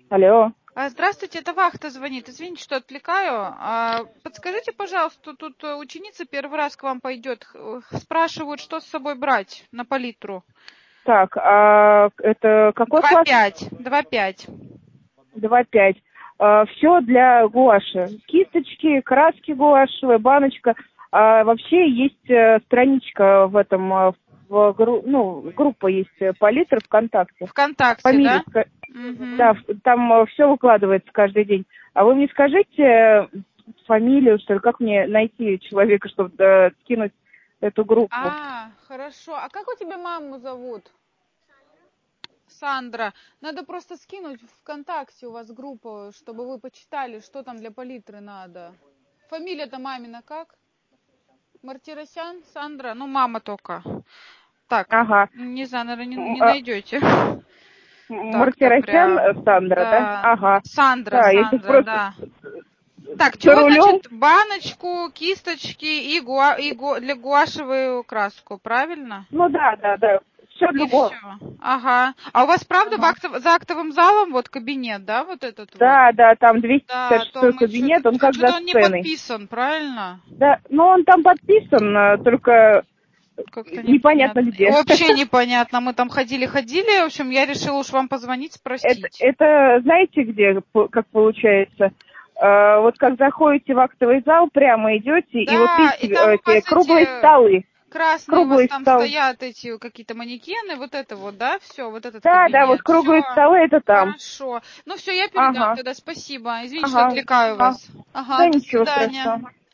Алло. Здравствуйте, это вахта звонит. Извините, что отвлекаю. Подскажите, пожалуйста, тут ученица первый раз к вам пойдет. Спрашивают, что с собой брать на палитру. Так, это какой Два класс? пять. 2,5. 2,5. Все для гуаши. Кисточки, краски гуашевые, баночка. Вообще есть страничка в этом, группа есть палитра ВКонтакте. ВКонтакте, да? Фамилию, да, Угу. там все выкладывается каждый день. А вы мне скажите фамилию, что ли, как мне найти человека, чтобы скинуть эту группу? Хорошо. А как у тебя маму зовут? Сандра. Надо просто скинуть ВКонтакте у вас группу, чтобы вы почитали, что там для палитры надо. Фамилия-то мамина как? Мартиросян, Сандра? Ну, мама только. Так, Ага. не знаю, наверное, М, не а, найдете. Так-то Мартиросян прям. Сандра, да? Да. Ага. Сандра, Да, я сейчас Сандра, просто да. Так, за чего, рулем. значит, баночку, кисточки для гуашевую краску, правильно? Ну да. Все для И все. города. Ага. А у вас правда Ага. за актовым залом вот кабинет, да, вот этот вот? Да, там Да, а то 256 мы что-то... кабинет, он как за Что-то он не сценой. подписан, правильно? Да, но он там подписан, только Как-то непонятно непонятно. где. Вообще непонятно. Мы там ходили. В общем, я решила уж вам позвонить, Это, спросить. это знаете где, как получается? Вот как заходите в актовый зал, прямо идете, и вот Да, видите и там у эти вас круглые эти столы. красные у вас Круглые там столы. стоят эти какие-то манекены, вот это вот, да, все, вот этот Да, вот кабинет. Все, круглые столы это там. хорошо. Ну все, я передам Ага, тогда, спасибо. Извините, что ага, отвлекаю ага. вас. Ага, Да до ничего свидания. страшного.